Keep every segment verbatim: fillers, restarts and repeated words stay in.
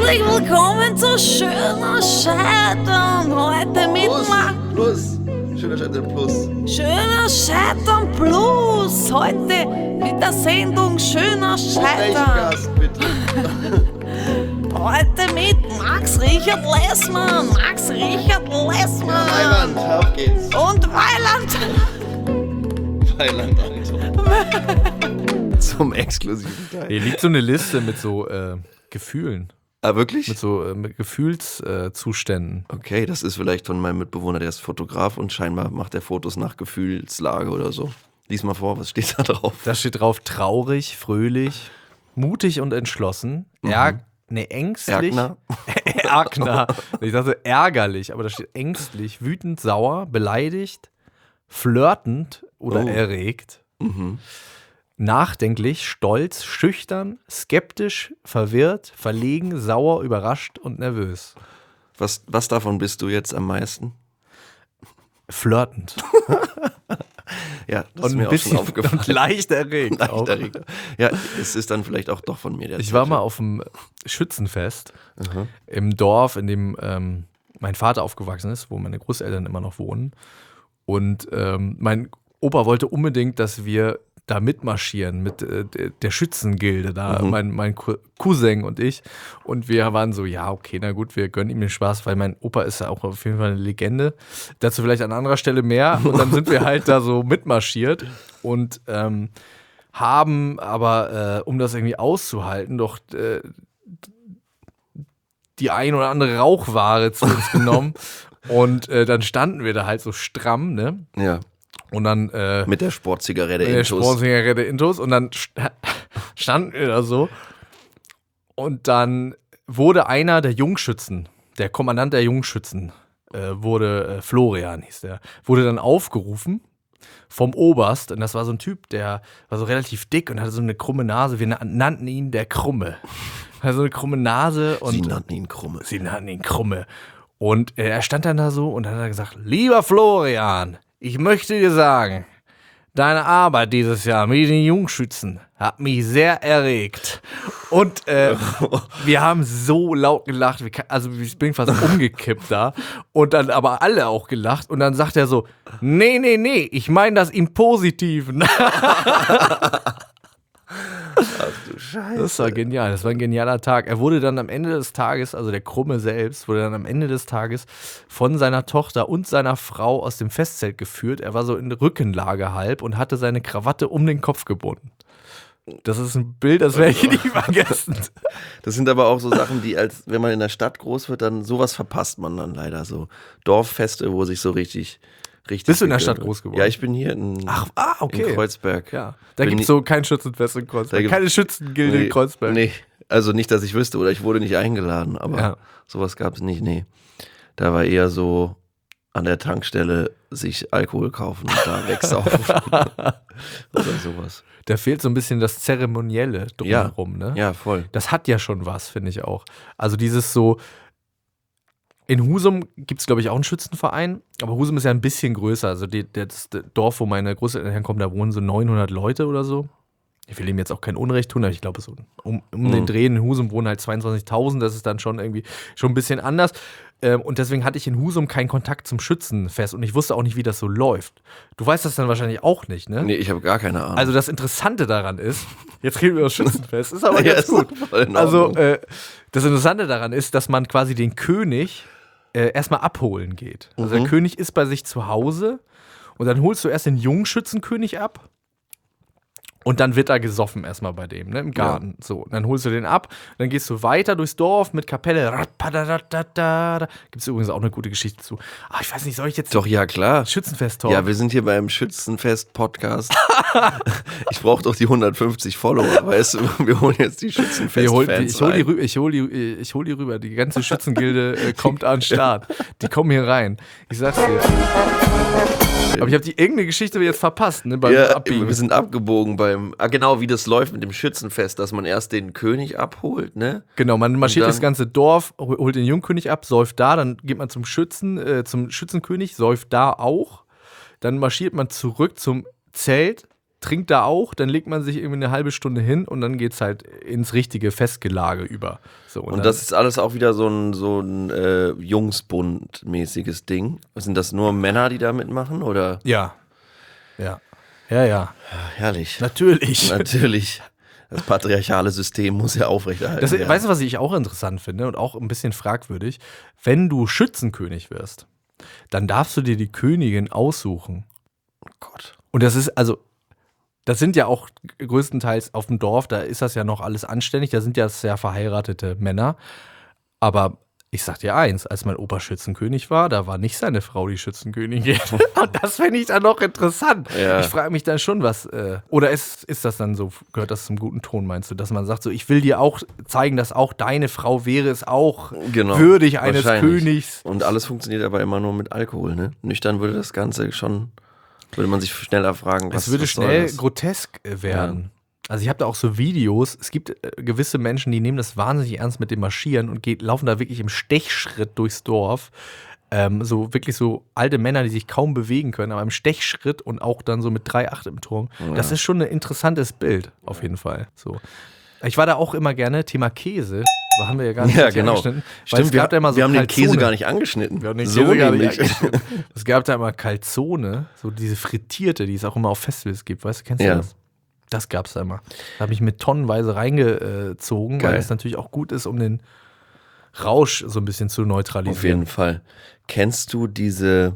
Herzlich willkommen zu Schöner Scheitern. Heute mit Plus, Ma Plus, Schöner Scheitern Plus. Schöner Scheitern Plus. Heute mit der Sendung Schöner Scheitern. Gast, bitte. Heute mit Max Richard Lessmann. Max Richard Lessmann. Weiland, auf geht's. Und Weiland. Weiland, Alter. Zum exklusiven Teil. Hier liegt so eine Liste mit so äh, Gefühlen. Ah, wirklich? Mit so äh, mit Gefühlszuständen. Okay, das ist vielleicht von meinem Mitbewohner, der ist Fotograf und scheinbar macht er Fotos nach Gefühlslage oder so. Lies mal vor, was steht da drauf? Da steht drauf: traurig, fröhlich, mutig und entschlossen. Mhm. Ärg nee, ängstlich. Erkner. Erkner. Ich dachte ärgerlich, aber da steht ängstlich, wütend, sauer, beleidigt, flirtend oder Oh. erregt. Mhm. Nachdenklich, stolz, schüchtern, skeptisch, verwirrt, verlegen, sauer, überrascht und nervös. Was, was davon bist du jetzt am meisten? Flirtend. Ja, das Und ist ein mir auch bisschen schon aufgefallen. und leicht erregt. Leicht auch. erregt. Ja, es ist dann vielleicht auch doch von mir der Ich war Zweifel. mal auf dem Schützenfest Aha. im Dorf, in dem ähm, mein Vater aufgewachsen ist, wo meine Großeltern immer noch wohnen. Und ähm, mein Opa wollte unbedingt, dass wir da mitmarschieren mit äh, der, der Schützengilde, da Mhm. mein, mein Cou- Cousin und ich. Und wir waren so, ja, okay, na gut, wir gönnen ihm den Spaß, weil mein Opa ist ja auch auf jeden Fall eine Legende. Dazu vielleicht an anderer Stelle mehr. Und dann sind wir halt da so mitmarschiert und ähm, haben aber, äh, um das irgendwie auszuhalten, doch äh, die ein oder andere Rauchware zu uns genommen. Und äh, dann standen wir da halt so stramm, ne? Ja, Und dann äh, mit der Sportzigarette mit der Intus. Sportzigarette Intus und dann sta- standen wir da so. Und dann wurde einer der Jungschützen, der Kommandant der Jungschützen, äh, wurde, äh, Florian hieß der, wurde dann aufgerufen vom Oberst. Und das war so ein Typ, der war so relativ dick und hatte so eine krumme Nase. Wir na- nannten ihn der Krumme. Also eine krumme Nase. Und Sie nannten ihn Krumme. Sie nannten ihn Krumme. Und äh, er stand dann da so und dann hat er gesagt: Lieber Florian, ich möchte dir sagen, deine Arbeit dieses Jahr mit den Jungschützen hat mich sehr erregt. Und äh, wir haben so laut gelacht, wir ka- also ich bin fast umgekippt da. Und dann aber alle auch gelacht. Und dann sagt er so: Nee, nee, nee, ich meine das im Positiven. Ach du Scheiße. Das war genial, das war ein genialer Tag. Er wurde dann am Ende des Tages, also der Krumme selbst, wurde dann am Ende des Tages von seiner Tochter und seiner Frau aus dem Festzelt geführt. Er war so in Rückenlage halb und hatte seine Krawatte um den Kopf gebunden. Das ist ein Bild, das werde ich nie vergessen. Das sind aber auch so Sachen, die, als wenn man in der Stadt groß wird, dann sowas verpasst man dann leider. So Dorffeste, wo sich so richtig, richtig. Bist du in der gegönnt Stadt wird. groß geworden? Ja, ich bin hier in, Ach, ah, okay. in Kreuzberg. Ja. Da Bin gibt nie- es so kein Schützenfest in Da Kreuzberg. gibt- Keine Schützengilde in Kreuzberg. Nee, also nicht, dass ich wüsste, oder ich wurde nicht eingeladen, aber Ja. sowas gab es nicht, nee. Da war eher so an der Tankstelle sich Alkohol kaufen und da wegsaufen. Oder sowas. Da fehlt so ein bisschen das Zeremonielle drumherum, ne? Ja, voll. Das hat ja schon was, finde ich auch. Also dieses so, in Husum gibt es, glaube ich, auch einen Schützenverein, aber Husum ist ja ein bisschen größer. Also die, das Dorf, wo meine Großeltern herkommen, da wohnen so neunhundert Leute oder so. Ich will ihm jetzt auch kein Unrecht tun, aber ich glaube, so um, um Mhm. den Dreh in Husum wohnen halt zweiundzwanzigtausend, das ist dann schon irgendwie schon ein bisschen anders. Ähm, und deswegen hatte ich in Husum keinen Kontakt zum Schützenfest und ich wusste auch nicht, wie das so läuft. Du weißt das dann wahrscheinlich auch nicht, ne? Nee, ich habe gar keine Ahnung. Also das Interessante daran ist, jetzt reden wir über das Schützenfest, ist aber Ja, ganz ist gut. voll in Also Ordnung. äh, das Interessante daran ist, dass man quasi den König äh, erstmal abholen geht. Also Mhm. der König ist bei sich zu Hause und dann holst du erst den Jungschützenkönig ab. Und dann wird da gesoffen erstmal bei dem, ne, im Garten. So, und dann holst du den ab, dann gehst du weiter durchs Dorf mit Kapelle. Gibt es übrigens auch eine gute Geschichte zu. Ah, ich weiß nicht, soll ich jetzt Doch, ja, klar. Schützenfest-Talk? Ja, wir sind hier beim Schützenfest-Podcast. Ich brauche doch die hundertfünfzig Follower, weißt du? Wir holen jetzt die Ich hol, Schützenfest-Fans ich hol die rein. rüber, ich hol die, ich hol die rüber. Die ganze Schützengilde äh, kommt an den Start. Die kommen hier rein. Ich sag's dir. Aber ich habe die irgendeine Geschichte jetzt verpasst, ne, beim Ja, Abbiegen. wir sind abgebogen beim, ah, genau wie das läuft mit dem Schützenfest, dass man erst den König abholt, ne? Genau, man marschiert Und dann- das ganze Dorf, hol- holt den Jungkönig ab, säuft da, dann geht man zum Schützen, äh, zum Schützenkönig, säuft da auch. Dann marschiert man zurück zum Zelt, trinkt da auch, dann legt man sich irgendwie eine halbe Stunde hin und dann geht's halt ins richtige Festgelage über. So, und Und dann, das ist alles auch wieder so ein, so ein äh, Jungsbund-mäßiges Ding. Sind das nur Männer, die da mitmachen, oder? Ja. Ja. Ja, ja. Ja, herrlich. Natürlich. Natürlich. Das patriarchale System muss ja aufrechterhalten Das, werden. weißt du, was ich auch interessant finde und auch ein bisschen fragwürdig? Wenn du Schützenkönig wirst, dann darfst du dir die Königin aussuchen. Oh Gott. Und das ist, also, das sind ja auch größtenteils auf dem Dorf, da ist das ja noch alles anständig, da sind ja sehr verheiratete Männer. Aber ich sag dir eins, als mein Opa Schützenkönig war, da war nicht seine Frau die Schützenkönigin. Und das finde ich dann noch interessant. Ja. Ich frage mich dann schon, was, äh, oder ist, ist das dann so, gehört das zum guten Ton, meinst du, dass man sagt, so, ich will dir auch zeigen, dass auch deine Frau wäre es auch Genau, würdig eines wahrscheinlich. Königs. Und alles funktioniert aber immer nur mit Alkohol, ne? Nüchtern würde das Ganze schon, würde man sich schneller fragen, was Es würde was soll schnell das? grotesk äh, werden. Also ich habe da auch so Videos, es gibt äh, gewisse Menschen, die nehmen das wahnsinnig ernst mit dem Marschieren und geht, laufen da wirklich im Stechschritt durchs Dorf. Ähm, so wirklich so alte Männer, die sich kaum bewegen können, aber im Stechschritt und auch dann so mit drei Acht im Turm. Ja. Das ist schon ein interessantes Bild, auf jeden Fall. So. Ich war da auch immer gerne, Thema Käse, da haben wir ja gar nicht Ja, richtig genau. angeschnitten. Weil Stimmt, es wir, gab da immer so wir haben den Käse Calzone. gar nicht angeschnitten. Wir haben den so Käse gar nicht nämlich. angeschnitten. Es gab da immer Calzone, so diese frittierte, die es auch immer auf Festivals gibt. Weißt du, kennst du Ja. das? Das gab's da immer. Da habe ich mit tonnenweise reingezogen, weil Geil. es natürlich auch gut ist, um den Rausch so ein bisschen zu neutralisieren. Auf jeden Fall. Kennst du diese,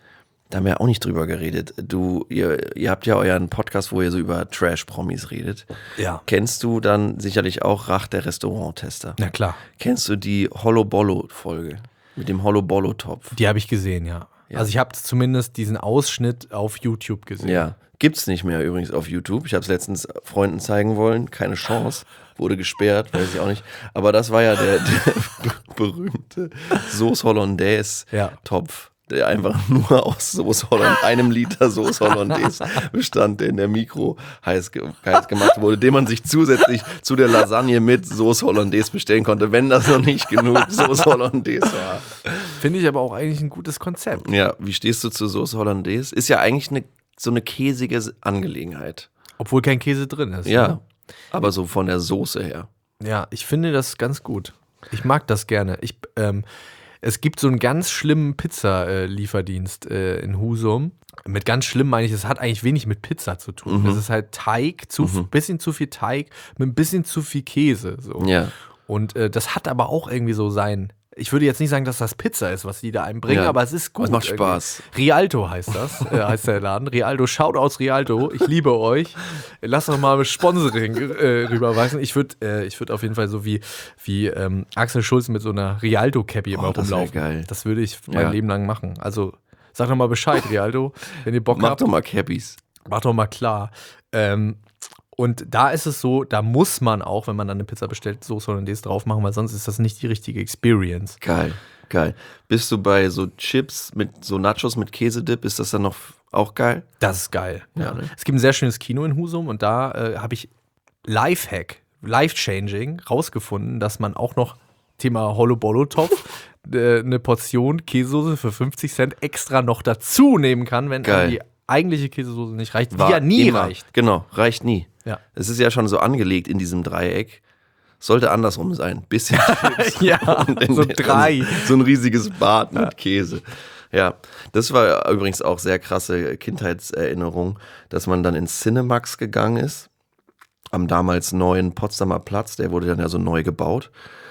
da haben wir auch nicht drüber geredet, du, ihr, ihr habt ja euren Podcast, wo ihr so über Trash-Promis redet. Ja. Kennst du dann sicherlich auch Rach, der Restauranttester? Na klar. Kennst du die Hollow-Bollo-Folge mit dem Hollow-Bollo-Topf? Die habe ich gesehen, ja. Ja. Also ich habe zumindest diesen Ausschnitt auf YouTube gesehen. Ja, gibt's nicht mehr übrigens auf YouTube. Ich habe es letztens Freunden zeigen wollen, keine Chance, wurde gesperrt, weiß ich auch nicht. Aber das war ja der, der berühmte Sauce Hollandaise Ja. Topf, der einfach nur aus Sauce Hollandaise, einem Liter Sauce Hollandaise bestand, der in der Mikro heiß, ge heiß gemacht wurde, den man sich zusätzlich zu der Lasagne mit Sauce Hollandaise bestellen konnte, wenn das noch nicht genug Sauce Hollandaise war. Finde ich aber auch eigentlich ein gutes Konzept. Ja, wie stehst du zu Sauce Hollandaise? Ist ja eigentlich eine, so eine käsige Angelegenheit. Obwohl kein Käse drin ist. Ja, Ne? aber so von der Soße her. Ja, ich finde das ganz gut. Ich mag das gerne. Ich, ähm, es gibt so einen ganz schlimmen Pizza-Lieferdienst äh, in Husum. Mit ganz schlimm meine ich, es hat eigentlich wenig mit Pizza zu tun. Mhm. Es ist halt Teig, zu, Mhm. bisschen zu viel Teig mit ein bisschen zu viel Käse. So. Ja. Und äh, das hat aber auch irgendwie so sein. Ich würde jetzt nicht sagen, dass das Pizza ist, was die da einbringen, Ja. aber es ist gut. Es macht irgendwie. Spaß. Rialto Rialto heißt das, äh, heißt der Laden. Rialto, Shoutouts Rialto, ich liebe euch. Lass doch mal Sponsoring äh, rüberweisen. Ich würde äh, ich würd auf jeden Fall so wie, wie ähm, Axel Schulz mit so einer Rialto-Cappy immer Oh, das wär rumlaufen. geil. Das würde ich Ja. mein Leben lang machen. Also sag doch mal Bescheid, Rialto, wenn ihr Bock Mach habt. doch mal Cappies. Mach doch mal klar. Ähm, und da ist es so, da muss man auch, wenn man dann eine Pizza bestellt, Soße Hollandaise drauf machen, weil sonst ist das nicht die richtige Experience. Geil, geil. Bist du bei so Chips mit so Nachos mit Käsedip, ist das dann noch auch geil? Das ist geil. Ja, Ja. ne? Es gibt ein sehr schönes Kino in Husum und da äh, habe ich Lifehack, Life-Changing rausgefunden, dass man auch noch Thema Hollow-Bollo-Topf äh, eine Portion Käsesoße für fünfzig Cent extra noch dazu nehmen kann, wenn Geil. einem die eigentliche Käsesoße nicht reicht, die War ja nie immer. reicht. Genau, reicht nie. Ja. Es ist ja schon so angelegt in diesem Dreieck. Sollte andersrum sein. Bisschen Chips. Ja, und in so der- drei. So ein riesiges Bad mit Käse. Ja, das war übrigens auch sehr krasse Kindheitserinnerung, dass man dann ins Cinemax gegangen ist, am damals neuen Potsdamer Platz, der wurde dann ja so neu gebaut.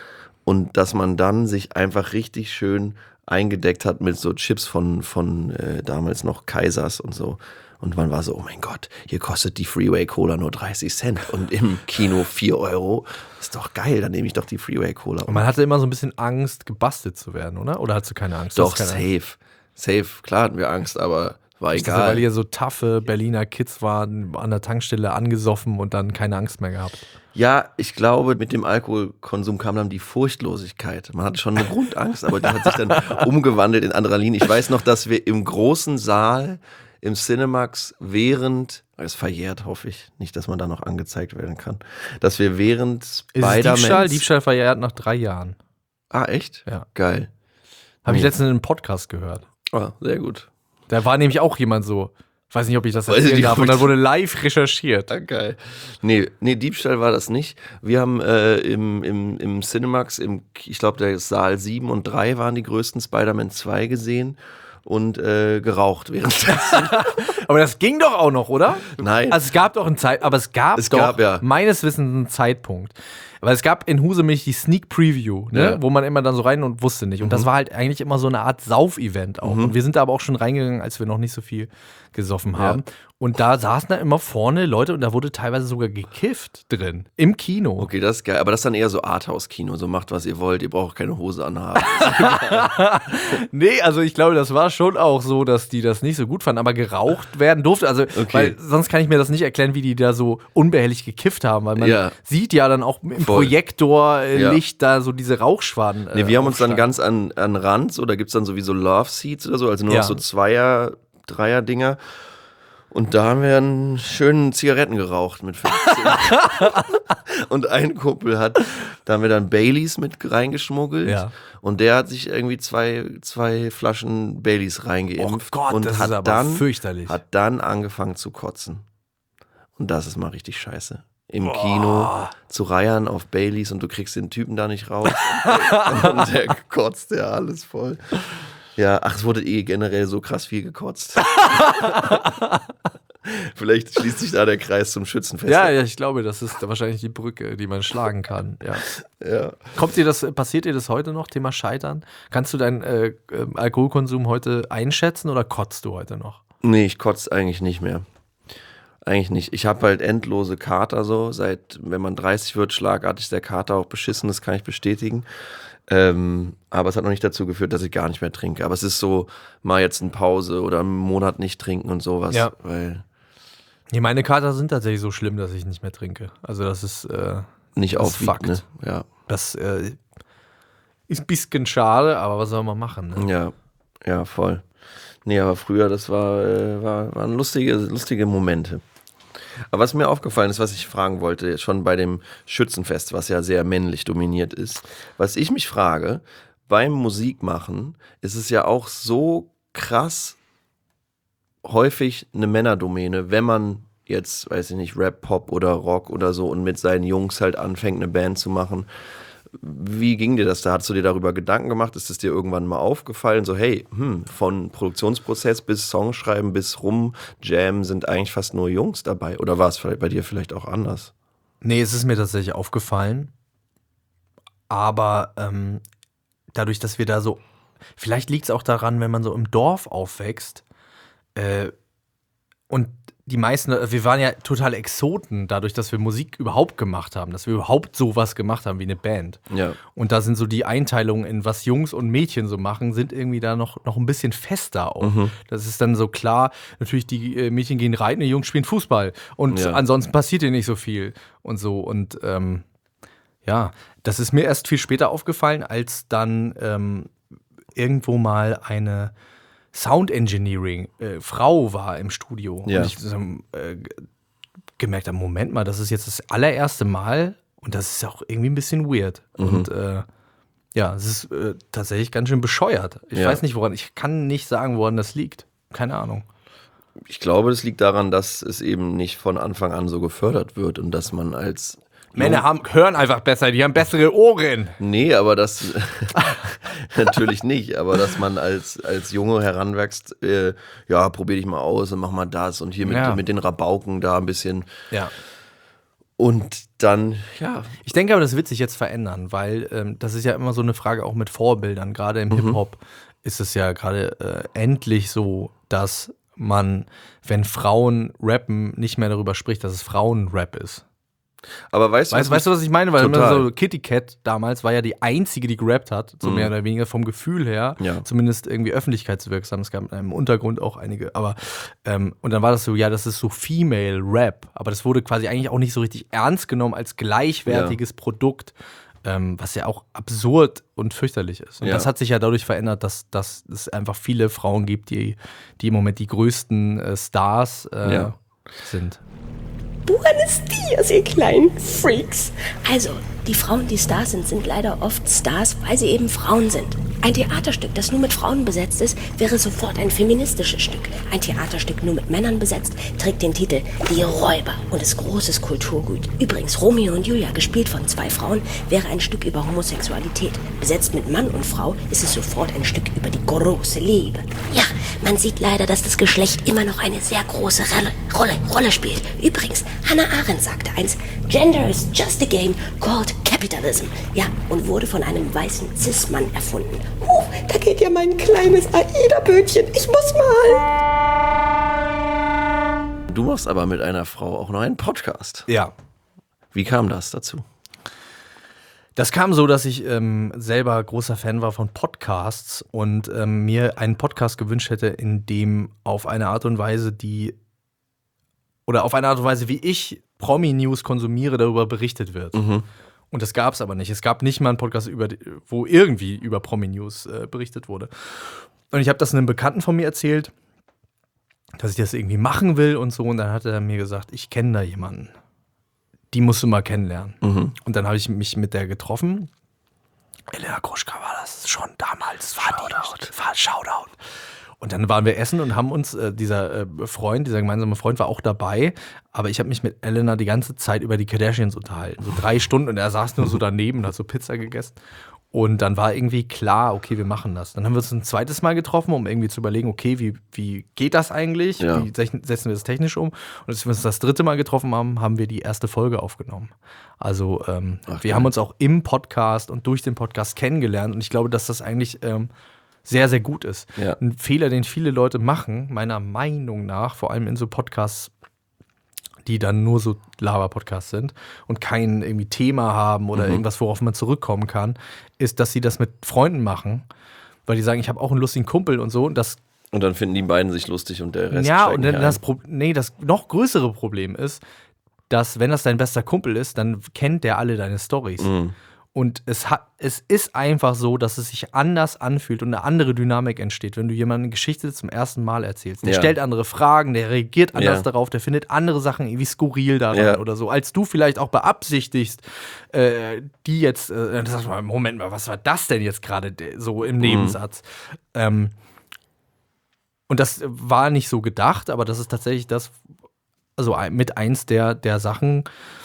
Und dass man dann sich einfach richtig schön eingedeckt hat mit so Chips von, von äh, damals noch Kaisers und so. Und man war so, oh mein Gott, hier kostet die Freeway Cola nur dreißig Cent und im Kino vier Euro. Ist doch geil, dann nehme ich doch die Freeway Cola. Und man hatte immer so ein bisschen Angst, gebastelt zu werden, oder? Oder hattest du keine Angst? Doch, Du hast keine Angst. safe. Safe, klar hatten wir Angst, aber war Ist das, weil egal. ihr so taffe Berliner Kids waren, an der Tankstelle angesoffen und dann keine Angst mehr gehabt? Ja, ich glaube, mit dem Alkoholkonsum kam dann die Furchtlosigkeit. Man hatte schon eine Grundangst, aber die hat sich dann umgewandelt in Adrenalin. Ich weiß noch, dass wir im großen Saal im Cinemax während, es verjährt, hoffe ich, nicht, dass man da noch angezeigt werden kann, dass wir während Ist es Spider-Man... Diebstahl? Diebstahl verjährt nach drei Jahren. Ah, echt? Ja. Geil. Habe ich Nee. letztens in einem Podcast gehört. Ah, sehr gut. Da war nämlich auch jemand so, Weiß nicht, ob ich das Weiß ich erzählen nicht, darf. ob Und dann ich- wurde live recherchiert. Ah, geil. Nee, nee, Diebstahl war das nicht. Wir haben äh, im, im, im Cinemax, im, ich glaube, der Saal sieben und drei waren die größten Spider-Man zwei gesehen und äh, geraucht währenddessen. Aber das ging doch auch noch, oder? Nein. Also es gab doch einen Zeit, aber es gab Es doch gab, ja. meines Wissens einen Zeitpunkt. Weil es gab in Husemilch die Sneak Preview, ne? Ja. Wo man immer dann so rein und wusste nicht. Und das war halt eigentlich immer so eine Art Sauf-Event auch. Und wir sind da aber auch schon reingegangen, als wir noch nicht so viel gesoffen haben. Und da saßen da immer vorne Leute und da wurde teilweise sogar gekifft drin. Im Kino. Okay, das ist geil. Aber das ist dann eher so Arthouse-Kino. So macht, was ihr wollt. Ihr braucht keine Hose anhaben. Nee, also ich glaube, das war schon auch so, dass die das nicht so gut fanden, aber geraucht werden durfte. Also, weil sonst kann ich mir das nicht erklären, wie die da so unbehelligt gekifft haben, weil man Ja. sieht ja dann auch im Voll. Projektorlicht da so diese Rauchschwaden. Äh, Nee, wir haben uns dann aufsteigen. ganz an, an Rand, so, da gibt es dann sowieso Love Seats oder so, also nur Ja. noch so Zweier, Dreier-Dinger. Und da haben wir dann schön Zigaretten geraucht mit fünfzehn. Und ein Kumpel hat, da haben wir dann Baileys mit reingeschmuggelt. Ja. Und der hat sich irgendwie zwei, zwei Flaschen Baileys reingeimpft. Oh Gott, und das hat ist aber dann, fürchterlich. Hat dann angefangen zu kotzen. Und das ist mal richtig scheiße. Im Kino zu reiern auf Baileys und du kriegst den Typen da nicht raus. und, und der kotzt ja alles voll. Ja, ach, es wurde eh generell so krass viel gekotzt. Vielleicht schließt sich da der Kreis zum Schützenfest. Ja, ja, ich glaube, das ist wahrscheinlich die Brücke, die man schlagen kann. Ja. Ja. Kommt dir das, passiert dir das heute noch, Thema Scheitern? Kannst du deinen äh, äh, Alkoholkonsum heute einschätzen oder kotzt du heute noch? Nee, ich kotze eigentlich nicht mehr. Eigentlich nicht. Ich habe halt endlose Kater so. Seit, wenn man dreißig wird, schlagartig ist der Kater auch beschissen, das kann ich bestätigen. Ähm, aber es hat noch nicht dazu geführt, dass ich gar nicht mehr trinke. Aber es ist so, mal jetzt eine Pause oder einen Monat nicht trinken und sowas. Ja. Weil Nee, meine Kater sind tatsächlich so schlimm, dass ich nicht mehr trinke. Also das ist, äh, nicht das ist aufwiegt, Fakt. ne? Ja. Das äh, ist ein bisschen schade, aber was soll man machen? Ne? Ja, ja, voll. Nee, aber früher, das war, äh, war, waren lustige, lustige Momente. Aber was mir aufgefallen ist, was ich fragen wollte, schon bei dem Schützenfest, was ja sehr männlich dominiert ist, was ich mich frage, beim Musikmachen ist es ja auch so krass häufig eine Männerdomäne, wenn man jetzt, weiß ich nicht, Rap, Pop oder Rock oder so und mit seinen Jungs halt anfängt, eine Band zu machen. Wie ging dir das da? Hast du dir darüber Gedanken gemacht? Ist es dir irgendwann mal aufgefallen? So, hey, hm, von Produktionsprozess bis Songschreiben bis Rum-Jam sind eigentlich fast nur Jungs dabei. Oder war es vielleicht bei dir vielleicht auch anders? Nee, es ist mir tatsächlich aufgefallen. Aber ähm, dadurch, dass wir da so, vielleicht liegt es auch daran, wenn man so im Dorf aufwächst äh, und die meisten, wir waren ja total Exoten, dadurch, dass wir Musik überhaupt gemacht haben, dass wir überhaupt sowas gemacht haben wie eine Band. Ja. Und da sind so die Einteilungen in was Jungs und Mädchen so machen, sind irgendwie da noch, noch ein bisschen fester auch. Mhm. Das ist dann so klar, natürlich die äh, Mädchen gehen reiten, die Jungs spielen Fußball. Und Ja. ansonsten passiert hier nicht so viel und so. Und ähm, ja, das ist mir erst viel später aufgefallen, als dann ähm, irgendwo mal eine Sound Engineering äh, Frau war im Studio. Ja. Und ich so, äh, g- gemerkt habe, Moment mal, das ist jetzt das allererste Mal und das ist auch irgendwie ein bisschen weird. Mhm. Und äh, ja, es ist äh, tatsächlich ganz schön bescheuert. Ich Ja. weiß nicht, woran, ich kann nicht sagen, woran das liegt. Keine Ahnung. Ich glaube, das liegt daran, dass es eben nicht von Anfang an so gefördert wird und dass man als Männer haben, hören einfach besser, die haben bessere Ohren. Nee, aber das natürlich nicht, aber dass man als, als Junge heranwächst, äh, ja, probier dich mal aus und mach mal das und hier mit, Ja. mit den Rabauken da ein bisschen. Ja. Und dann, ja, Ich denke aber, das wird sich jetzt verändern, weil ähm, das ist ja immer so eine Frage auch mit Vorbildern. Gerade im Hip-Hop ist es ja gerade äh, endlich so, dass man, wenn Frauen rappen, nicht mehr darüber spricht, dass es Frauenrap ist. aber weißt du, Weißt, weißt du, was ich meine? Weil immer Total. so Kitty Cat damals war ja die einzige, die gerappt hat, so mehr oder weniger vom Gefühl her, Ja. zumindest irgendwie öffentlichkeitswirksam. Es gab im Untergrund auch einige, aber ähm, und dann war das so, ja, das ist so Female Rap, aber das wurde quasi eigentlich auch nicht so richtig ernst genommen als gleichwertiges Produkt, ähm, was ja auch absurd und fürchterlich ist. Und Ja. das hat sich ja dadurch verändert, dass, dass es einfach viele Frauen gibt, die, die im Moment die größten äh, Stars äh, Ja. sind. Buenos Dias, ihr kleinen Freaks. Also, die Frauen, die Stars sind, sind leider oft Stars, weil sie eben Frauen sind. Ein Theaterstück, das nur mit Frauen besetzt ist, wäre sofort ein feministisches Stück. Ein Theaterstück nur mit Männern besetzt, trägt den Titel Die Räuber und ist großes Kulturgut. Übrigens, Romeo und Julia, gespielt von zwei Frauen, wäre ein Stück über Homosexualität. Besetzt mit Mann und Frau ist es sofort ein Stück über die große Liebe. Ja, man sieht leider, dass das Geschlecht immer noch eine sehr große Rolle, Rolle, Rolle spielt. Übrigens, Hannah Arendt sagte eins, Gender is just a game called Capitalism. Ja, und wurde von einem weißen Cis-Mann erfunden. Huh, da geht ja mein kleines Aida-Bötchen. Ich muss mal. Du machst aber mit einer Frau auch noch einen Podcast. Ja. Wie kam das dazu? Das kam so, dass ich ähm, selber großer Fan war von Podcasts und ähm, mir einen Podcast gewünscht hätte, in dem auf eine Art und Weise, die oder auf eine Art und Weise, wie ich Promi-News konsumiere, darüber berichtet wird. Mhm. Und das gab es aber nicht. Es gab nicht mal einen Podcast, über, wo irgendwie über Promi-News äh, berichtet wurde. Und ich habe das einem Bekannten von mir erzählt, dass ich das irgendwie machen will und so. Und dann hat er mir gesagt, ich kenne da jemanden. Die musst du mal kennenlernen. Mhm. Und dann habe ich mich mit der getroffen. Elena Gruschka war das schon damals. War Shoutout. Die, war Shoutout. Und dann waren wir essen und haben uns, äh, dieser äh, Freund, dieser gemeinsame Freund war auch dabei, aber ich habe mich mit Elena die ganze Zeit über die Kardashians unterhalten. So drei Stunden und er saß nur so daneben und hat so Pizza gegessen. Und dann war irgendwie klar, okay, wir machen das. Dann haben wir uns ein zweites Mal getroffen, um irgendwie zu überlegen, okay, wie, wie geht das eigentlich? Ja. Wie setzen wir das technisch um? Und als wir uns das dritte Mal getroffen haben, haben wir die erste Folge aufgenommen. Also ähm, Ach, wir geil. haben uns auch im Podcast und durch den Podcast kennengelernt. Und ich glaube, dass das eigentlich ähm, sehr, sehr gut ist. Ja. Ein Fehler, den viele Leute machen, meiner Meinung nach, vor allem in so Podcasts, die dann nur so Laber-Podcasts sind und kein irgendwie Thema haben oder mhm. irgendwas, worauf man zurückkommen kann, ist, dass sie das mit Freunden machen, weil die sagen, ich habe auch einen lustigen Kumpel und so. Und, das und dann finden die beiden sich lustig und der Rest Ja, und dann das, Pro- nee, das noch größere Problem ist, dass, wenn das dein bester Kumpel ist, dann kennt der alle deine Storys. Mhm. Und es, hat, es ist einfach so, dass es sich anders anfühlt und eine andere Dynamik entsteht, wenn du jemandem eine Geschichte zum ersten Mal erzählst. Der ja. stellt andere Fragen, der reagiert anders ja. darauf, der findet andere Sachen irgendwie skurril daran ja. oder so, als du vielleicht auch beabsichtigst, äh, die jetzt, äh, dann sagst du mal, Moment mal, was war das denn jetzt gerade so im Nebensatz? Mhm. Ähm, und das war nicht so gedacht, aber das ist tatsächlich das, also mit eins der, der Sachen,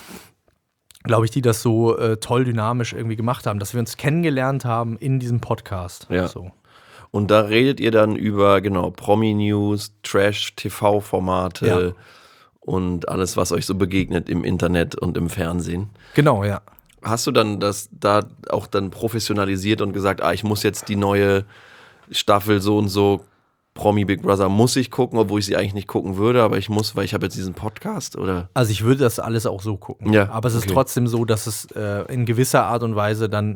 glaube ich, die das so äh, toll dynamisch irgendwie gemacht haben, dass wir uns kennengelernt haben in diesem Podcast. Ja. So. Und da redet ihr dann über, genau, Promi-News, Trash-T V-Formate ja. und alles, was euch so begegnet im Internet und im Fernsehen. Genau, ja. Hast du dann das da auch dann professionalisiert und gesagt, ah, ich muss jetzt die neue Staffel so und so Promi Big Brother muss ich gucken, obwohl ich sie eigentlich nicht gucken würde, aber ich muss, weil ich habe jetzt diesen Podcast, oder? Also ich würde das alles auch so gucken. Ja, aber es okay. ist trotzdem so, dass es äh, in gewisser Art und Weise dann,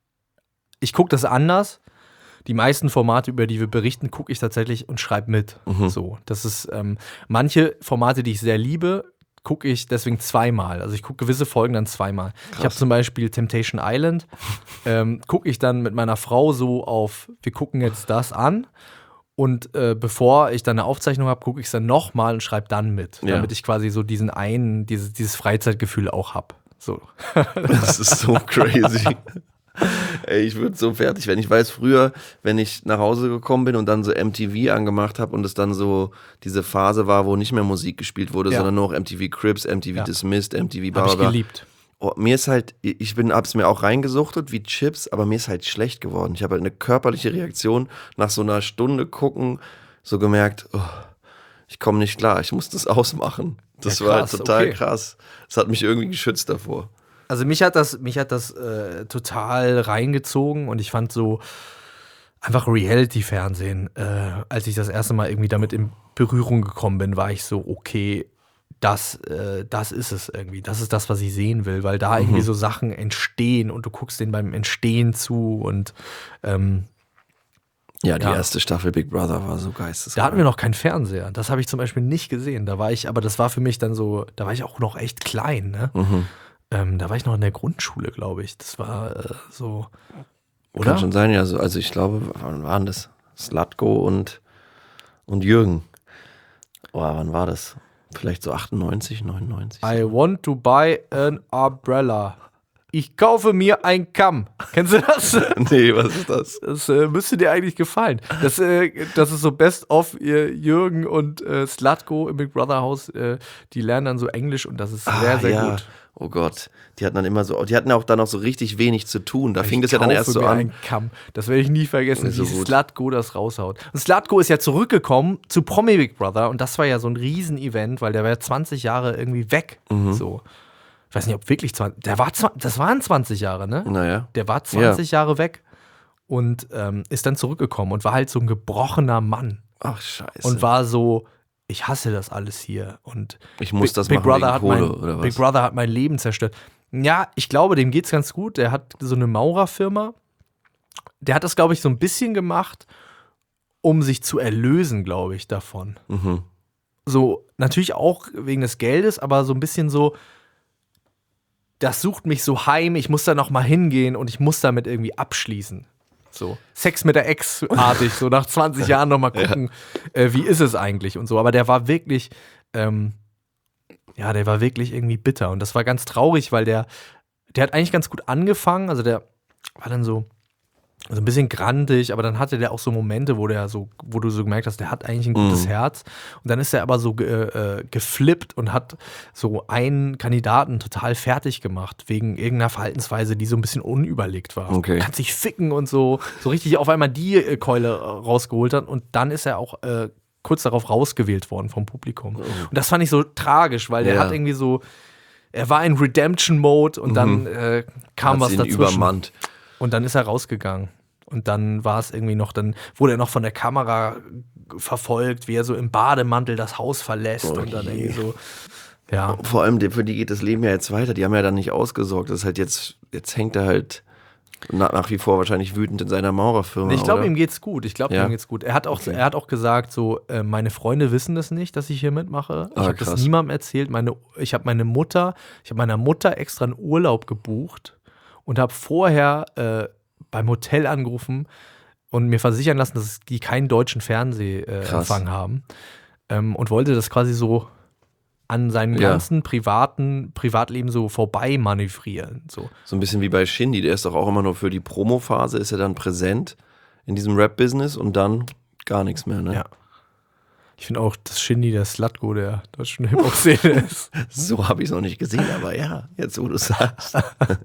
ich gucke das anders. Die meisten Formate, über die wir berichten, gucke ich tatsächlich und schreibe mit. Mhm. So, das ist ähm, manche Formate, die ich sehr liebe, gucke ich deswegen zweimal. Also ich gucke gewisse Folgen dann zweimal. Krass. Ich habe zum Beispiel Temptation Island, ähm, gucke ich dann mit meiner Frau so auf, wir gucken jetzt das an. Und äh, bevor ich dann eine Aufzeichnung habe, gucke ich es dann nochmal und schreibe dann mit. Ja. Damit ich quasi so diesen einen, dieses, dieses Freizeitgefühl auch habe. So. Das ist so crazy. Ey, ich würde so fertig werden. Ich weiß früher, wenn ich nach Hause gekommen bin und dann so M T V angemacht habe und es dann so diese Phase war, wo nicht mehr Musik gespielt wurde, ja. sondern nur noch M T V Cribs, M T V ja. Dismissed, M T V Baba. Hab ich geliebt. Oh, mir ist halt, ich bin, hab's mir auch reingesuchtet wie Chips, aber mir ist halt schlecht geworden. Ich habe halt eine körperliche Reaktion nach so einer Stunde gucken, so gemerkt, oh, ich komme nicht klar, ich muss das ausmachen. Das ja, krass, war halt total okay. krass. Das hat mich irgendwie geschützt davor. Also mich hat das, mich hat das äh, total reingezogen und ich fand so einfach Reality-Fernsehen, äh, als ich das erste Mal irgendwie damit in Berührung gekommen bin, war ich so, okay, Das, äh, das ist es irgendwie. Das ist das, was ich sehen will, weil da mhm. irgendwie so Sachen entstehen und du guckst denen beim Entstehen zu und ähm, ja, die ja. erste Staffel Big Brother war so geisteskrank. Da hatten wir noch keinen Fernseher. Das habe ich zum Beispiel nicht gesehen. Da war ich, aber das war für mich dann so, da war ich auch noch echt klein, ne? Mhm. Ähm, da war ich noch in der Grundschule, glaube ich. Das war äh, so, oder? Kann schon sein, ja. Also, also ich glaube, wann waren das? Slatko und, und Jürgen. Oh, wann war das? Vielleicht so achtundneunzig, neunundneunzig. I want to buy an umbrella. Ich kaufe mir ein Kamm. Kennst du das? Nee, was ist das? Das äh, müsste dir eigentlich gefallen. Das, äh, das ist so Best of äh, Jürgen und äh, Slatko im Big Brother Haus. Äh, die lernen dann so Englisch und das ist sehr, Ah, sehr ja. gut. Oh Gott, die hatten dann immer so, die hatten auch dann noch so richtig wenig zu tun. Da fing das ja dann erst so mir an. Einen Kamm. Das werde ich nie vergessen, So wie gut. Slatko das raushaut. Und Slatko ist ja zurückgekommen zu Promi Big Brother und das war ja so ein Riesen-Event, weil der war ja zwanzig Jahre irgendwie weg. Mhm. So. Ich weiß nicht, ob wirklich zwanzig, der war, das waren zwanzig Jahre, ne? Naja. Der war zwanzig Jahre weg und ähm, ist dann zurückgekommen und war halt so ein gebrochener Mann. Ach, scheiße. Und war so, ich hasse das alles hier. Und Ich muss das Big machen Brother wegen hat Kohle, mein, oder was? Big Brother hat mein Leben zerstört. Ja, ich glaube, dem geht's ganz gut. Der hat so eine Maurerfirma. Der hat das, glaube ich, so ein bisschen gemacht, um sich zu erlösen, glaube ich, davon. Mhm. So, natürlich auch wegen des Geldes, aber so ein bisschen so, das sucht mich so heim, ich muss da noch mal hingehen und ich muss damit irgendwie abschließen. So, Sex mit der Ex-artig, so nach zwanzig Jahren noch mal gucken, ja. äh, wie ist es eigentlich und so. Aber der war wirklich, ähm, ja, der war wirklich irgendwie bitter. Und das war ganz traurig, weil der, der hat eigentlich ganz gut angefangen. Also der war dann so, so ein bisschen grantig, aber dann hatte der auch so Momente, wo der so, wo du so gemerkt hast, der hat eigentlich ein gutes Mhm. Herz. Und dann ist er aber so ge, äh, geflippt und hat so einen Kandidaten total fertig gemacht, wegen irgendeiner Verhaltensweise, die so ein bisschen unüberlegt war. Okay. Kann sich ficken und so, so richtig auf einmal die äh, Keule äh, rausgeholt hat. Und dann ist er auch äh, kurz darauf rausgewählt worden vom Publikum. Und das fand ich so tragisch, weil der Ja. hat irgendwie so, er war in Redemption-Mode und dann äh, kam Hat was sie ihn dazwischen. übermannt. Und dann ist er rausgegangen. Und dann war es irgendwie noch, dann wurde er noch von der Kamera verfolgt, wie er so im Bademantel das Haus verlässt Oh und dann je. irgendwie so, ja. Vor allem, für die geht das Leben ja jetzt weiter. Die haben ja dann nicht ausgesorgt. Das ist halt jetzt, jetzt hängt er halt nach, nach wie vor wahrscheinlich wütend in seiner Maurerfirma. Ich glaube, oder? ihm geht's gut. Ich glaube, Ja? ihm geht's gut. Er hat auch, Okay. er hat auch gesagt, so, äh, meine Freunde wissen das nicht, dass ich hier mitmache. Ich Ah, habe das krass. niemandem erzählt. Meine, ich habe meine Mutter, ich habe meiner Mutter extra einen Urlaub gebucht und habe vorher äh, beim Hotel angerufen und mir versichern lassen, dass die keinen deutschen Fernsehempfang äh, haben. Ähm, und wollte das quasi so an seinem Ja. ganzen privaten Privatleben so vorbei manövrieren. So. So ein bisschen wie bei Shindy. Der ist doch auch immer nur für die Promophase, ist er dann präsent in diesem Rap-Business und dann gar nichts mehr, ne? Ja. Ich finde auch, dass Shindy der Slatko der deutschen Hip-Hop-Szene ist. So habe ich es noch nicht gesehen, aber ja, jetzt wo du sagst.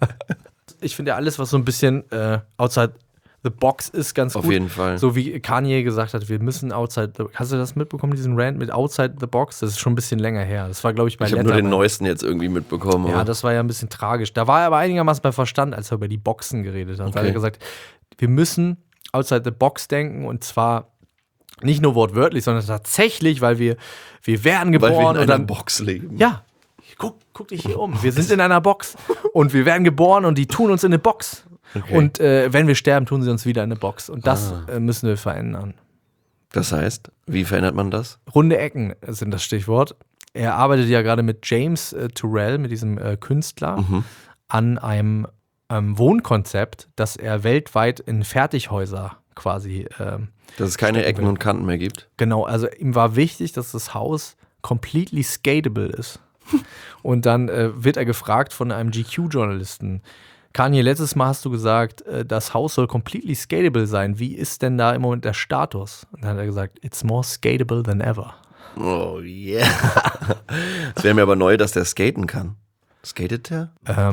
Ich finde ja alles, was so ein bisschen äh, outside the box ist, ganz Auf gut. jeden Fall. So wie Kanye gesagt hat, wir müssen outside the... Hast du das mitbekommen, diesen Rant mit outside the box? Das ist schon ein bisschen länger her. Das war, glaube ich, bei Ich habe nur den Letterman. neuesten jetzt irgendwie mitbekommen. Ja, aber- das war ja ein bisschen tragisch. Da war er aber einigermaßen bei Verstand, als er über die Boxen geredet hat. Da hat Okay. er gesagt, wir müssen outside the box denken und zwar nicht nur wortwörtlich, sondern tatsächlich, weil wir, wir werden weil geboren wir in und einer dann Box leben. ja, guck, guck dich hier um. Wir sind in einer Box und wir werden geboren und die tun uns in eine Box. Okay. Und äh, wenn wir sterben, tun sie uns wieder in eine Box. Und das Ah. äh, müssen wir verändern. Das heißt, wie verändert man das? Runde Ecken sind das Stichwort. Er arbeitet ja gerade mit James äh, Turrell, mit diesem äh, Künstler, Mhm. an einem ähm, Wohnkonzept, das er weltweit in Fertighäuser quasi ähm, Dass es keine stecken Ecken will. und Kanten mehr gibt. Genau, also ihm war wichtig, dass das Haus completely skatable ist. Und dann äh, wird er gefragt von einem G Q-Journalisten, Kanye, letztes Mal hast du gesagt, äh, das Haus soll completely skatable sein. Wie ist denn da im Moment der Status? Und dann hat er gesagt, it's more skatable than ever. Oh yeah. Es wäre mir aber neu, dass der skaten kann. Skatet der?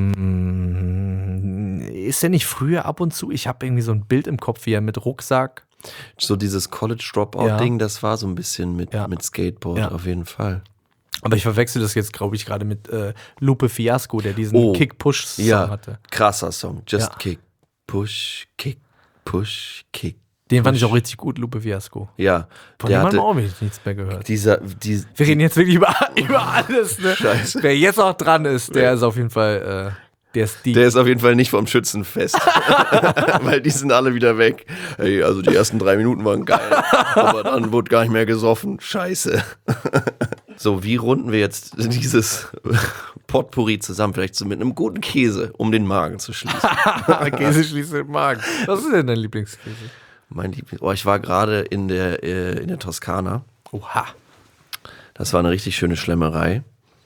Ähm, ist er nicht früher ab und zu? Ich habe irgendwie so ein Bild im Kopf, wie er mit Rucksack. So dieses College-Dropout-Ding, Ja. das war so ein bisschen mit, Ja. mit Skateboard, Ja. auf jeden Fall. Aber ich verwechsel das jetzt, glaube ich, gerade mit äh, Lupe Fiasco, der diesen Oh. Kick-Push-Song Ja, hatte. krasser Song. Just Ja. kick, push, kick, push, kick. Den fand ich push. auch richtig gut, Lupe Fiasco. Ja, Von der dem haben hatte wir auch nichts mehr gehört. dieser, die, Wir reden jetzt wirklich über, über alles, ne? Scheiße. Wer jetzt auch dran ist, der ist auf jeden Fall, äh, der ist die. der ist auf jeden Fall nicht vom Schützenfest. Weil die sind alle wieder weg. Hey, also die ersten drei Minuten waren geil. Aber dann wurde gar nicht mehr gesoffen. Scheiße. So, wie runden wir jetzt dieses Potpourri zusammen? Vielleicht so mit einem guten Käse, um den Magen zu schließen. Käse schließt den Magen. Was ist denn dein Lieblingskäse? Mein Liebling. Oh, ich war gerade in der, äh, in der Toskana. Oha. Das war eine richtig schöne Schlemmerei.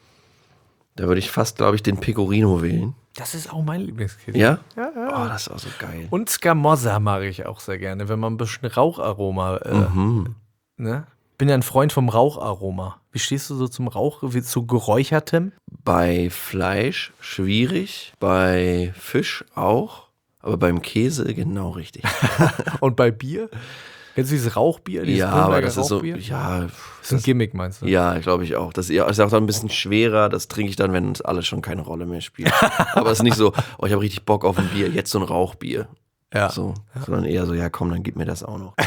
Da würde ich fast, glaube ich, den Pecorino wählen. Das ist auch mein Lieblingskäse. Ja? Ja, ja. Oh, das ist auch so geil. Und Scamozza mag ich auch sehr gerne, wenn man ein bisschen Raucharoma. Äh, Mhm. ne? Bin ja ein Freund vom Raucharoma. Wie stehst du so zum Rauch, wie zu geräuchertem? Bei Fleisch schwierig, bei Fisch auch, aber beim Käse genau richtig. Und bei Bier? Kennst du dieses Rauchbier? Dieses Ja, aber Grünberger das ist so, Rauchbier? ja, Das ist ein Gimmick, meinst du? ja, glaube ich auch. Das ist auch dann ein bisschen schwerer, das trinke ich dann, wenn uns alles schon keine Rolle mehr spielt. Aber es ist nicht so, oh, ich habe richtig Bock auf ein Bier, jetzt so ein Rauchbier. Ja. So, sondern eher so, ja komm, dann gib mir das auch noch.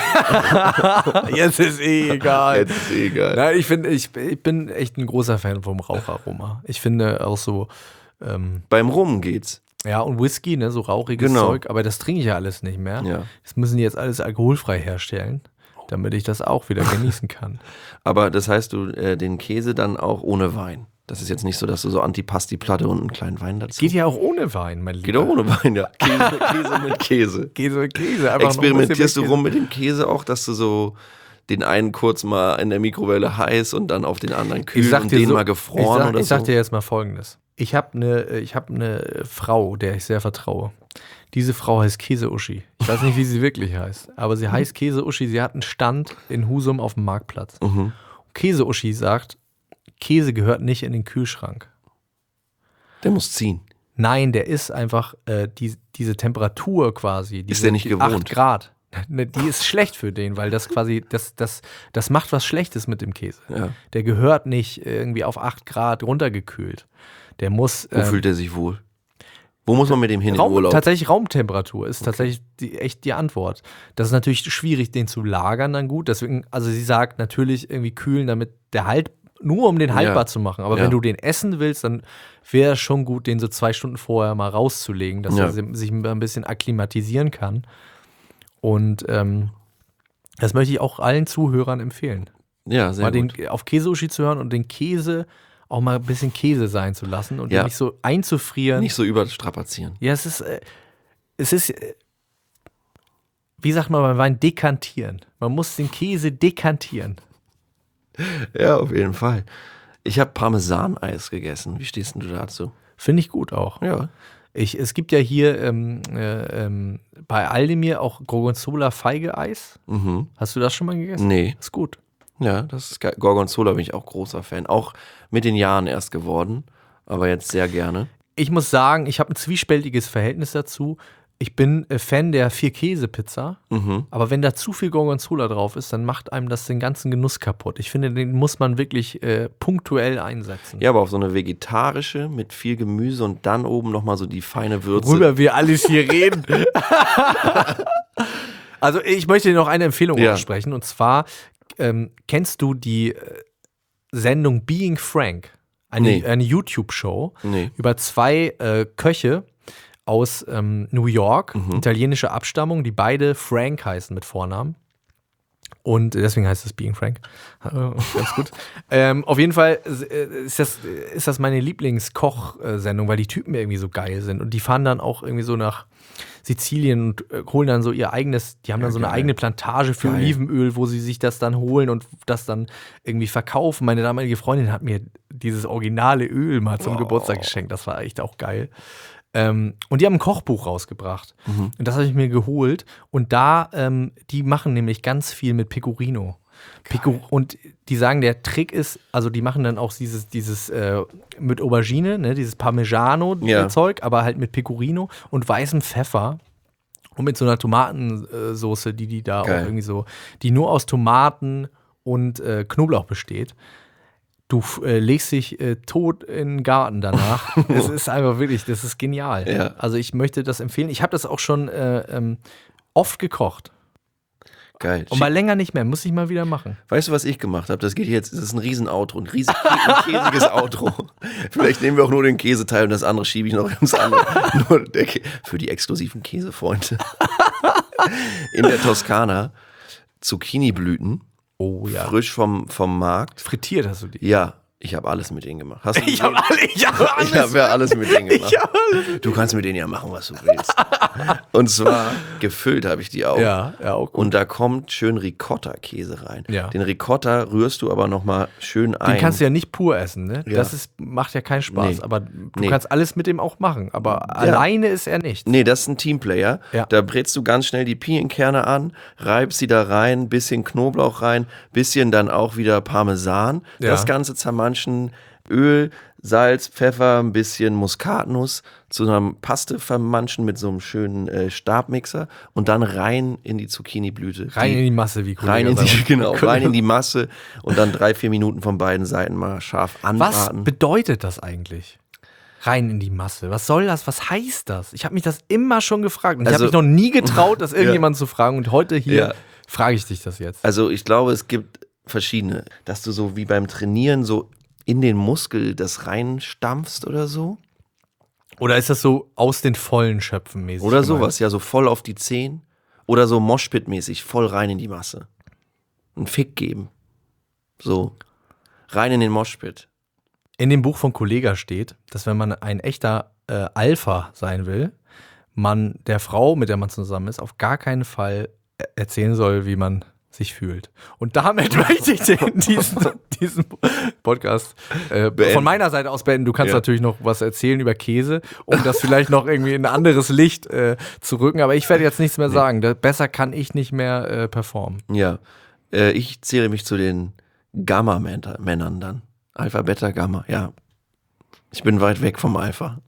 Jetzt ist eh egal. Jetzt ist eh egal. Nein, ich, find, ich, ich bin echt ein großer Fan vom Raucharoma. Ich finde auch so, ähm, Beim Rum geht's. ja, und Whisky, ne, so rauchiges Genau. Zeug, aber das trinke ich ja alles nicht mehr. Ja. Das müssen die jetzt alles alkoholfrei herstellen, damit ich das auch wieder genießen kann. Aber das heißt, du äh, den Käse dann auch ohne Wein. Das ist jetzt nicht so, dass du so Antipasti-Platte und einen kleinen Wein dazu. Geht ja auch ohne Wein, mein Lieber. Geht auch ohne Wein, ja. Käse, Käse mit Käse. Käse mit Käse. Einfach noch ein Experimentierst bisschen du mit rum mit dem Käse auch, dass du so den einen kurz mal in der Mikrowelle heiß und dann auf den anderen kühl und den so, mal ich gefroren sag, oder ich sag so? dir jetzt mal Folgendes. Ich habe eine ich hab ne Frau, der ich sehr vertraue. Diese Frau heißt Käseuschi. Ich weiß nicht, wie sie wirklich heißt, aber sie heißt Käseuschi. Sie hat einen Stand in Husum auf dem Marktplatz. Mhm. Käseuschi sagt, Käse gehört nicht in den Kühlschrank. Der muss ziehen. Nein, der ist einfach äh, die, diese Temperatur quasi. Diese, der nicht die gewohnt? acht Grad. Ne, die ist schlecht für den, weil das quasi, das, das, das macht was Schlechtes mit dem Käse. Ja. Der gehört nicht irgendwie auf acht Grad runtergekühlt. Der muss. Wo ähm, fühlt er sich wohl? Wo muss man mit dem hin in Raum, Urlaub? tatsächlich Raumtemperatur ist tatsächlich die, echt die Antwort. Das ist natürlich schwierig, den zu lagern dann gut. Deswegen, also sie sagt natürlich irgendwie kühlen, damit der halt, nur um den haltbar Ja. zu machen. Aber Ja. wenn du den essen willst, dann wäre es schon gut, den so zwei Stunden vorher mal rauszulegen, dass Ja. er si- sich ein bisschen akklimatisieren kann. Und ähm, das möchte ich auch allen Zuhörern empfehlen. Ja, sehr mal gut. den, auf Käseuschi zu hören und den Käse auch mal ein bisschen Käse sein zu lassen und Ja. ihn nicht so einzufrieren. Nicht so überstrapazieren. Ja, es ist, äh, es ist, äh, wie sagt man beim Wein, dekantieren. Man muss den Käse dekantieren. Ja, auf jeden Fall. Ich habe Parmesaneis gegessen. Wie stehst denn du dazu? Finde ich gut auch. Ja. Ich, es gibt ja hier ähm, äh, ähm, bei Aldemir auch Gorgonzola Feige-Eis. Mhm. Hast du das schon mal gegessen? Nee. Ist gut. Ja, das ist geil. Gorgonzola bin ich auch großer Fan. Auch mit den Jahren erst geworden, aber jetzt sehr gerne. Ich muss sagen, ich habe ein zwiespältiges Verhältnis dazu. Ich bin äh, Fan der Vier-Käse-Pizza, Mhm. aber wenn da zu viel Gorgonzola drauf ist, dann macht einem das den ganzen Genuss kaputt. Ich finde, den muss man wirklich äh, punktuell einsetzen. Ja, aber auf so eine vegetarische mit viel Gemüse und dann oben nochmal so die feine Würze. Worüber wir alles hier reden. Also ich möchte dir noch eine Empfehlung Ja. aussprechen. Und zwar, ähm, kennst du die äh, Sendung Being Frank? Eine, Nee. eine YouTube-Show Nee. über zwei äh, Köche aus ähm, New York, Mhm. italienische Abstammung, die beide Frank heißen mit Vornamen. Und deswegen heißt es Being Frank. Äh, Ganz gut. ähm, auf jeden Fall äh, ist das, ist das meine Lieblingskoch-Sendung, weil die Typen irgendwie so geil sind. Und die fahren dann auch irgendwie so nach Sizilien und äh, holen dann so ihr eigenes, die haben dann so eine geil. eigene Plantage für Geil. Olivenöl, wo sie sich das dann holen und das dann irgendwie verkaufen. Meine damalige Freundin hat mir dieses originale Öl mal zum Wow. Geburtstag geschenkt. Das war echt auch geil. Ähm, und die haben ein Kochbuch rausgebracht. Und das habe ich mir geholt. Und da, ähm, die machen nämlich ganz viel mit Pecorino. Peco und die sagen, der Trick ist, also die machen dann auch dieses, dieses äh, mit Aubergine, ne, dieses Parmigiano-Zeug, Ja. aber halt mit Pecorino und weißem Pfeffer. Und mit so einer Tomatensoße, die die da Geil. auch irgendwie so, die nur aus Tomaten und äh, Knoblauch besteht. Du äh, legst dich äh, tot in den Garten danach. Es ist einfach wirklich, das ist genial. Ja. Also ich möchte das empfehlen. Ich habe das auch schon äh, ähm, oft gekocht. Geil. Und mal länger nicht mehr, muss ich mal wieder machen. Weißt du, was ich gemacht habe? Das geht jetzt, das ist ein riesen Outro, ein riesig ein käsiges Outro. Vielleicht nehmen wir auch nur den Käseteil und das andere schiebe ich noch ins andere. Nur der Kä für die exklusiven Käsefreunde. In der Toskana Zucchini-Blüten, Oh ja. frisch vom, vom Markt. Frittiert hast du die. Ja, Ich habe alles mit denen gemacht. Hast du Ich habe alle, ich habe alles. Ich habe ja alles mit denen gemacht. Ich hab alles. Du kannst mit denen ja machen, was du willst. Und zwar gefüllt habe ich die auch. Ja, ja, auch gut. Und da kommt schön Ricotta-Käse rein. Ja. Den Ricotta rührst du aber nochmal schön ein. Den kannst du ja nicht pur essen, ne? Ja. Das ist, macht ja keinen Spaß. Nee. Aber du Nee. kannst alles mit dem auch machen. Aber alleine ist er nichts. Nee, das ist ein Teamplayer. Ja. Da brätst du ganz schnell die Pinienкerne an, reibst sie da rein, bisschen Knoblauch rein, bisschen dann auch wieder Parmesan. Ja. Das Ganze zermanschen, Öl, Salz, Pfeffer, ein bisschen Muskatnuss zu einer Paste vermanschen mit so einem schönen äh, Stabmixer und dann rein in die Zucchini-Blüte. Rein die, in die Masse, wie Kollege Rein in die, sagt. genau, rein in die Masse und dann drei, vier Minuten von beiden Seiten mal scharf Was anbraten. bedeutet das eigentlich? Rein in die Masse. Was soll das? Was heißt das? Ich habe mich das immer schon gefragt. Und ich Also- habe mich noch nie getraut, das irgendjemand zu fragen. Und heute hier Ja. frage ich dich das jetzt. Also ich glaube, es gibt verschiedene, dass du so wie beim Trainieren so in den Muskel das reinstampfst oder so. Oder ist das so aus den Vollen schöpfen mäßig? Oder gemeint? sowas, ja, so voll auf die Zehen. Oder so Moshpit-mäßig, voll rein in die Masse. Einen Fick geben. So, rein in den Moshpit. In dem Buch von Kollega steht, dass wenn man ein echter äh, Alpha sein will, man der Frau, mit der man zusammen ist, auf gar keinen Fall er- erzählen soll, wie man sich fühlt. Und damit möchte ich den, diesen, diesen Podcast äh, von meiner Seite aus beenden. Du kannst Ja. natürlich noch was erzählen über Käse, um das vielleicht noch irgendwie in ein anderes Licht äh, zu rücken. Aber ich werde jetzt nichts mehr sagen. Da, besser kann ich nicht mehr äh, performen. Ja, äh, ich zähle mich zu den Gamma-Männern dann. Alpha, Beta, Gamma, ja. Ich bin weit weg vom Alpha.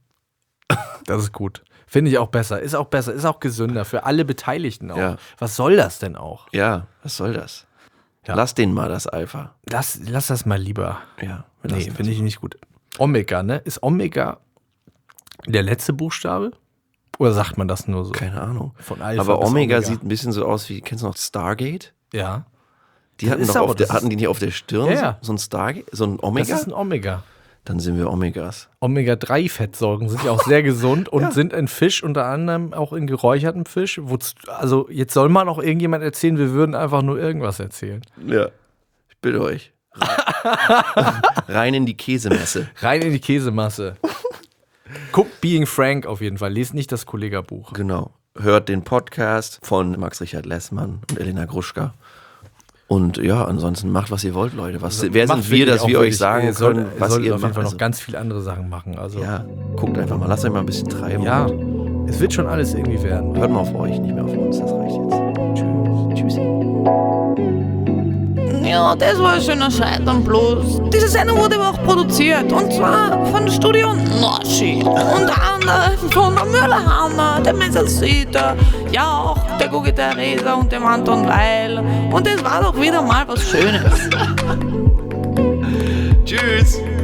Das ist gut. Finde ich auch besser. Ist auch besser. Ist auch gesünder für alle Beteiligten auch. Ja. Was soll das denn auch? Ja, was soll das? Ja. Lass den mal, das Alpha. Lass, lass das mal lieber. Ja, wir Nee, lassen finde ich nicht gut. Omega, ne? Ist Omega der letzte Buchstabe? Oder sagt man das nur so? Keine Ahnung. Von Alpha Aber bis Omega, Omega. sieht ein bisschen so aus wie, kennst du noch Stargate? Ja. Die Das hatten ist doch aber- auf der, das hatten ist- die nicht auf der Stirn Ja, ja. so, so ein Stargate, so ein Omega? Das ist ein Omega. Dann sind wir Omegas. Omega drei Fettsäuren sind ja auch sehr gesund und sind in Fisch, unter anderem auch in geräuchertem Fisch. Wozu, also jetzt soll mal noch irgendjemand erzählen, wir würden einfach nur irgendwas erzählen. Ja. Ich bitte euch. Rein, rein in die Käsemesse. Rein in die Käsemasse. Guckt Being Frank auf jeden Fall. Lest nicht das Kollega-Buch. Genau. Hört den Podcast von Max Richard Lessmann und Elena Gruschka. Und ja, ansonsten macht, was ihr wollt, Leute. Was, wer Macht sind wir, wirklich dass auch wir euch wirklich- sagen ihr sollt- können, ihr was solltet ihr auf jeden macht? Fall noch Also, ganz viele andere Sachen machen. Also ja, guckt einfach mal. Lasst euch mal ein bisschen treiben. ja, es wird schon alles irgendwie werden. Hört mal auf euch, nicht mehr auf uns. Das reicht jetzt. Tschüss. Tschüssi. Ja, das war ein schöner Scheitern bloß. Diese Sendung wurde aber auch produziert. Und zwar von Studio Noschi. Unter anderem von der Müller-Hanna, der Messersita, ja auch der Gugi Theresa und dem Anton Weil. Und es war doch wieder mal was Schönes. Tschüss.